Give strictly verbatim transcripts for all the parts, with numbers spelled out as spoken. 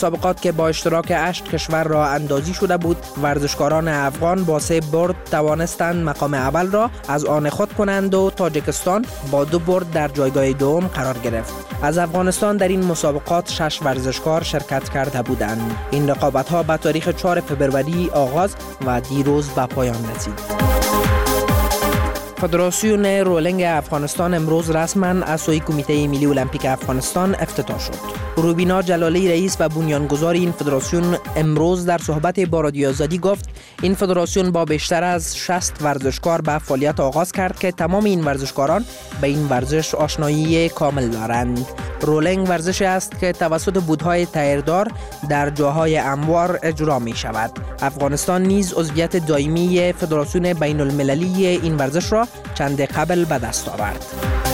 مسابقات که با اشتراک هشت کشور را اندازی شده بود، ورزشکاران افغان با سه برد توانستند مقام اول را از آن خود کنند و تاجیکستان با دو برد در جایگاه دوم قرار گرفت. از افغانستان در این مسابقات شش ورزشکار شرکت کرده بودند. این رقابت‌ها به تاریخ چهارم فوریه آغاز و دیروز به پایان رسید. فدراسیون رولینگ افغانستان امروز رسما از سوی کمیته ملی المپیک افغانستان افتتاح شد. روبینا جلالی رئیس و بنیانگذار این فدراسیون امروز در صحبت با رادیو آزادی گفت این فدراسیون با بیشتر از شصت ورزشکار به فعالیت آغاز کرد که تمام این ورزشکاران به این ورزش آشنایی کامل دارند. رولینگ ورزشی است که توسط بودهای تایردار در جاهای هموار اجرا می شود. افغانستان نیز عضویت دائمی فدراسیون بین المللی این ورزش را چند قبل به دست آورد.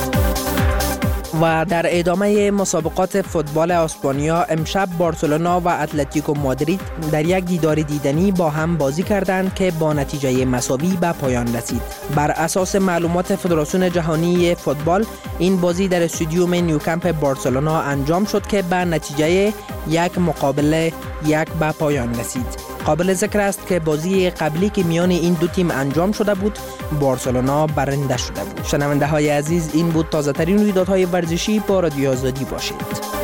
و در ادامه مسابقات فوتبال اسپانیا امشب بارسلونا و اتلتیکو مادرید در یک دیدار دیدنی با هم بازی کردند که با نتیجه مساوی به پایان رسید. بر اساس معلومات فدراسیون جهانی فوتبال این بازی در استادیوم نیوکمپ بارسلونا انجام شد که به نتیجه یک مقابل یک به پایان رسید. قابل ذکر است که بازی قبلی که میان این دو تیم انجام شده بود بارسلونا برنده شده بود. شنونده های عزیز، این بود تازه ترین رویدادهای ورزشی با رادیو آزادی. باشید.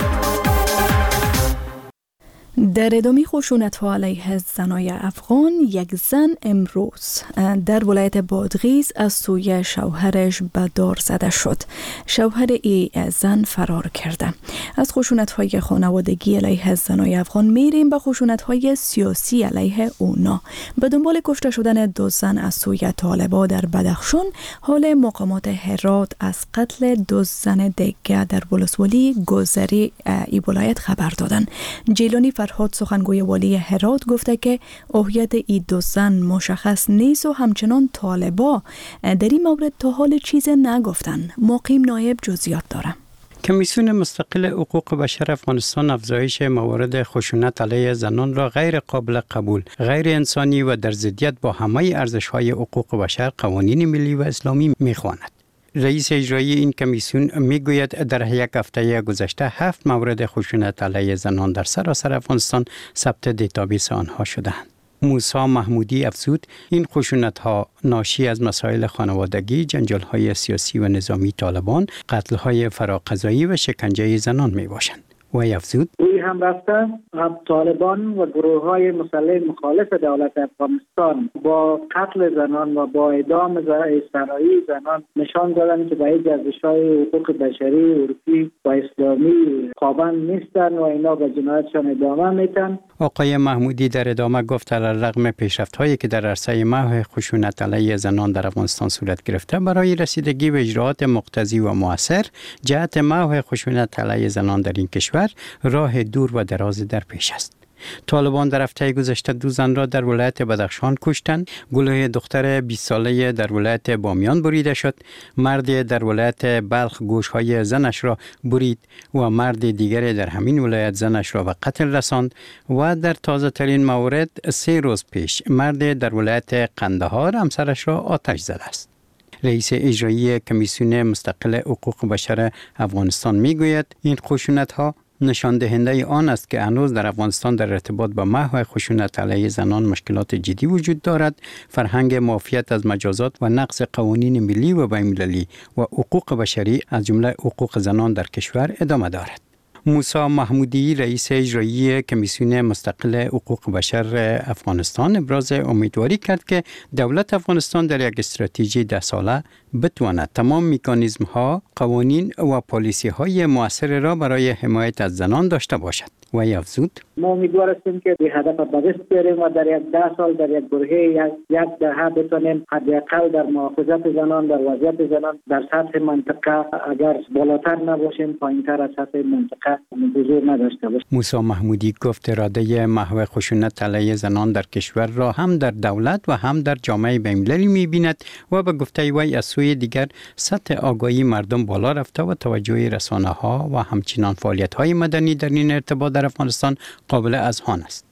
در ادامه خشونت‌ها علیه زنای افغان، یک زن امروز در ولایت بادغیس از سوی شوهرش به دار زده شد. شوهر ای زن فرار کرده. از خشونت‌های خانوادگی علیه زنای افغان میریم به خشونت‌های سیاسی علیه اونا. به دنبال کشته شدن دو زن از سوی طالبان در بدخشان، حال مقامات هرات از قتل دو زن دیگه در ولسوالی گذری ای ولایت خبر دادند. جیلانی فرهاد سخنگوی والی هرات گفته که هویت این دو زن مشخص نیست و همچنان طالبا در این مورد تا حال چیز نگفتن. مقیم نایب جزئیات داره. کمیسیون مستقل حقوق بشر افغانستان افزایش موارد خشونت علیه زنان را غیر قابل قبول، غیر انسانی و در ضدیت با همه ارزش‌های حقوق بشر، قوانین ملی و اسلامی می‌خواند. رئیس اجرایی این کمیسیون میگوید در یک هفته گذشته هفت مورد خشونت علیه زنان در سراسر افغانستان ثبت دیتابیس آنها شدند. موسی محمودی افزود این خشونت ها ناشی از مسائل خانوادگی، جنجال های سیاسی و نظامی طالبان، قتل های فراقضایی و شکنجه زنان می باشند. و افزود روی هم رفتن هم طالبان و گروه های مسلح مخالف دولت افغانستان با قتل زنان و با اعدام سرایی زنان نشان دادن که به این ارزش‌های حقوق بشری اروپی و اسلامی پابند نیستن و اینا به جنایتشان ادامه میتن. آقای محمودی در ادامه گفت علیرغم پیشرفت‌هایی که در عرصه محو خشونت علیه زنان در افغانستان صورت گرفته، برای رسیدگی به اجراءات مقتضی و مؤثر جهت محو خشونت علیه زنان در این کشور راه دور و دراز در پیش است. طالبان در هفته گذشته دو زن را در ولایت بدخشان کشتند. گلوی دختر بیست ساله در ولایت بامیان بریده شد. مرد در ولایت بلخ گوشهای زنش را برید و مرد دیگر در همین ولایت زنش را به قتل رساند. و در تازه ترین مورد سه روز پیش مرد در ولایت قندهار همسرش را آتش زده است. رئیس اجرایی کمیسیون مستقل حقوق بشر افغانستان میگوید این خشونت‌ها نشان دهنده آن است که هنوز در افغانستان در ارتباط با محو خشونت علیه زنان مشکلات جدی وجود دارد. فرهنگ معافیت از مجازات و نقض قوانین ملی و بین‌المللی و حقوق بشری از جمله حقوق زنان در کشور ادامه دارد. موسی محمودی رئیس اجرایی کمیسیون مستقل حقوق بشر افغانستان ابراز امیدواری کرد که دولت افغانستان در یک استراتژی ده ساله بتواند تمام مکانیزم ها، قوانین و پالیسی های مؤثر را برای حمایت از زنان داشته باشد. و افزود ما امیدوار هستیم که به هدف به دست بیاریم و در یک ده سال در یک برهه یک یک دهه بتونیم حداقل در محافظت زنان، در وضعیت زنان در سطح منطقه اگر بالاتر نباشیم پایینتر از سطح منطقه حضور نداشته باشیم. موسی محمودی گفت اراده محو خشونت علیه زنان در کشور را هم در دولت و هم در جامعه بین‌المللی می‌بیند و به گفته وی از سوی دیگر سطح آگاهی مردم بالا رفته و توجه رسانه‌ها و همچنین فعالیت‌های مدنی در این ارتباط در افغانستان قابل اذعان است.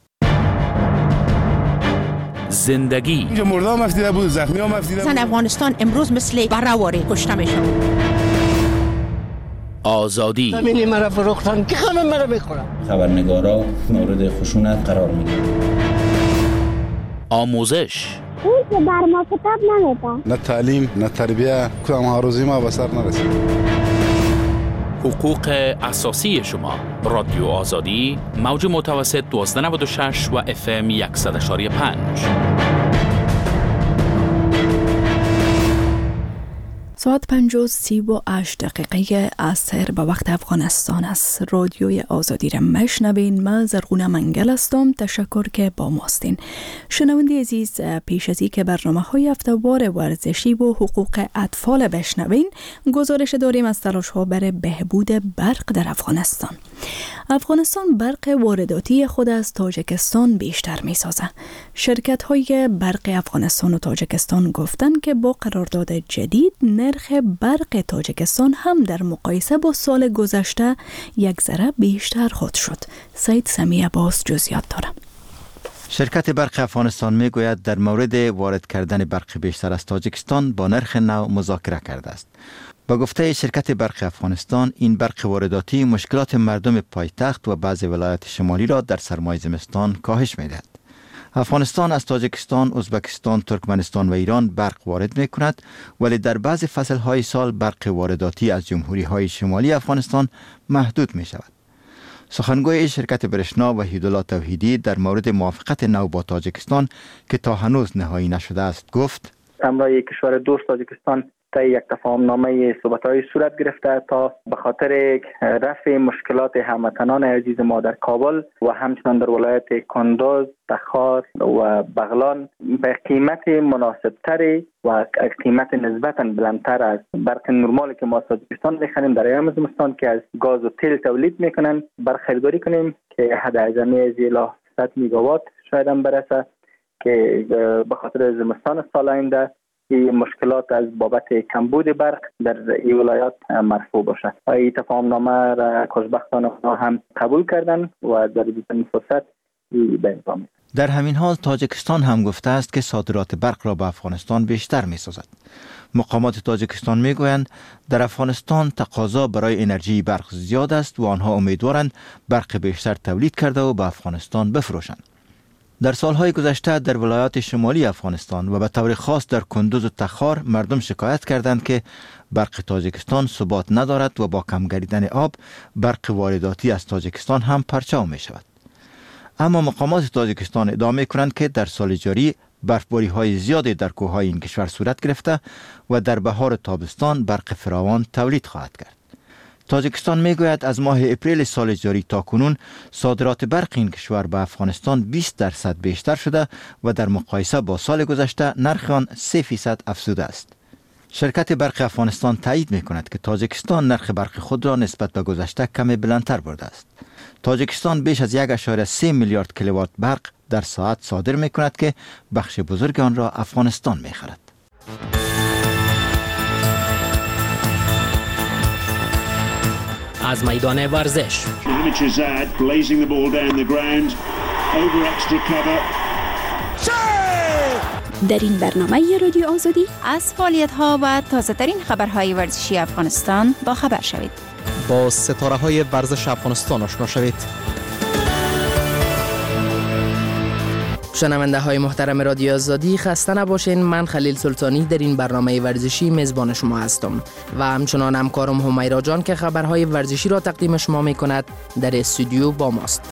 زندگی اینجا مردا هم افتیده بود، زخمی هم افتیده بود. زن افغانستان امروز مثل بره‌واره کشته میشن. آزادی. زمین مرا فروختن که همه مرا میخورن. خبرنگارا مورد خشونت قرار میگیرن. آموزش. اون که بر ما کتاب نمیده. نه تعلیم نه تربیه، کدام هاروزی ما به سر نرسید. حقوق اساسی شما. رادیو آزادی، موج متوسط دوازده نود و شش و اف ام صد و یک و پنج. ساعت پنج و سی و هشت دقیقه عصر به وقت افغانستان است. رادیوی آزادی را مشنوین. من زرغونه منگل هستم. تشکر که با ماستین. شنونده عزیز، پیش از که برنامه های هفته‌وار ورزشی و حقوق اطفال بشنوین، گزارش داریم از تلاش ها برای بهبود برق در افغانستان. افغانستان برق وارداتی خود از تاجیکستان بیشتر می سازه. شرکت های برق افغانستان و تاجیکستان گفتن که با قرارداد جدید نرخ برق تاجیکستان هم در مقایسه با سال گذشته یک ذره بیشتر خود شد. سید سمی عباس جزئیات دارم. شرکت برق افغانستان می گوید در مورد وارد کردن برق بیشتر از تاجیکستان با نرخ نو مذاکره کرده است. با گفته شرکت برق افغانستان، این برق وارداتی مشکلات مردم پایتخت و بعضی ولایات شمالی را در سرمای زمستان کاهش می دهد. افغانستان از تاجیکستان، ازبکستان، ترکمنستان و ایران برق وارد می کند، ولی در بعض فصل های سال برق وارداتی از جمهوری های شمالی افغانستان محدود می شود. سخنگوی شرکت برشنا وحیدالله توحیدی در مورد موافقت نو با تاجیکستان که تا هنوز نهایی نشده است گفت: همراه کشور دوست تاجیکستان تا یک تفاهم نامه صحبت‌های صورت گرفته تا به خاطر رفع مشکلات هموطنان عزیز ما در کابل و همچنان در ولایت کندوز، تخار و بغلان به قیمت مناسبتری و قیمت نسبتاً بلندتر از برق نرمالی که ما از تاجیکستان می‌خریم در ایام زمستان که از گاز و تیل تولید میکنن برق خریداری کنیم که حد اعظمی از الی صد میگاوات شاید هم برسه که به خاطر زمستان سال آینده مشکلات از بابت کمبود برق در این ولایات مرفوع باشد. این تفاهم نامه را خوشبختانه هم قبول کردن و در این فرصت به امضا می‌رسد. در همین حال تاجیکستان هم گفته است که صادرات برق را به افغانستان بیشتر می‌سازد. مقامات تاجیکستان می‌گویند در افغانستان تقاضا برای انرژی برق زیاد است و آنها امیدوارند برق بیشتر تولید کرده و به افغانستان بفروشند. در سالهای گذشته در ولایات شمالی افغانستان و به طور خاص در کندوز و تخار مردم شکایت کردند که برق تاجیکستان ثبات ندارد و با کم گردیدن آب برق وارداتی از تاجیکستان هم پرچاو می شود. اما مقامات تاجیکستان ادامه کنند که در سال جاری برفباری های زیادی در کوههای این کشور صورت گرفته و در بهار تابستان برق فراوان تولید خواهد کرد. تاجیکستان میگوید از ماه اپریل سال جاری تا کنون صادرات برق این کشور به افغانستان بیست درصد بیشتر شده و در مقایسه با سال گذشته نرخ آن سه فیصد افزوده است. شرکت برق افغانستان تایید میکند که تاجیکستان نرخ برق خود را نسبت به گذشته کمی بلندتر برده است. تاجیکستان بیش از یک ممیز سه میلیارد کیلووات برق در ساعت صادر میکند که بخش بزرگ آن را افغانستان میخرد. از میدان ورزش در این برنامه رادیو آزادی از فعالیت‌ها و تازه‌ترین خبرهای ورزشی افغانستان با خبر شوید. با ستاره‌های ورزش افغانستان آشنا شوید. شنونده های محترم رادیو آزادی خسته نباشین. من خلیل سلطانی در این برنامه ورزشی میزبان شما هستم و همچنان همکارم همیرا جان که خبرهای ورزشی را تقدیم شما می کند در استودیو با ماست.